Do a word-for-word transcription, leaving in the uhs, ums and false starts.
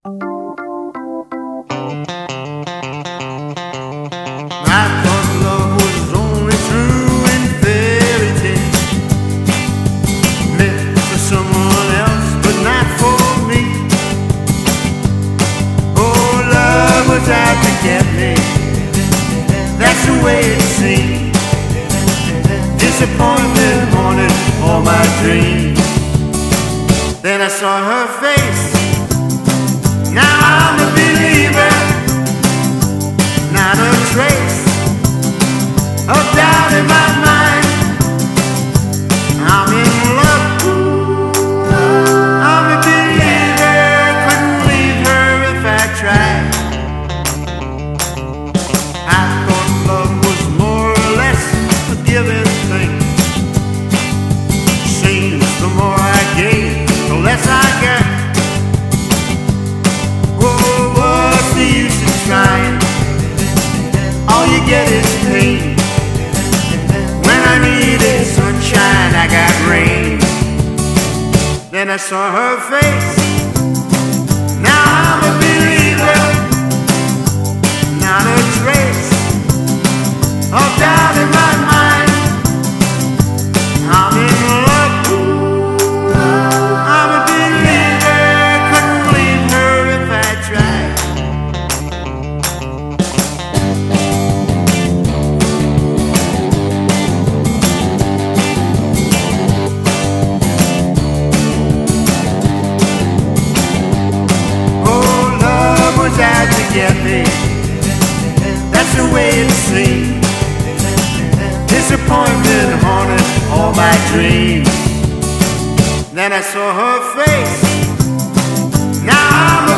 I thought love was only true in fairy tales, meant for someone else, but not for me. Oh, love was out to get me. That's the way it seemed. Disappointment haunted all my dreams. Then I saw her face. Now I'm a believer. Not a trace of doubt in my mind. I'm in love. I'm a believer. Couldn't leave her if I tried. I thought love was more or less a given thing. Seems the more I gave, the less I got. Oh, what's the use of trying? All you get is pain. When I needed sunshine, I got rain. Then I saw her face. Now I'm a believer. Not a trace of doubt in my mind. I'm in love. I'm a believer. Couldn't leave her if I tried. Out to get me. That's the way it seemed. Disappointment haunted all my dreams. Then I saw her face. Now I'm a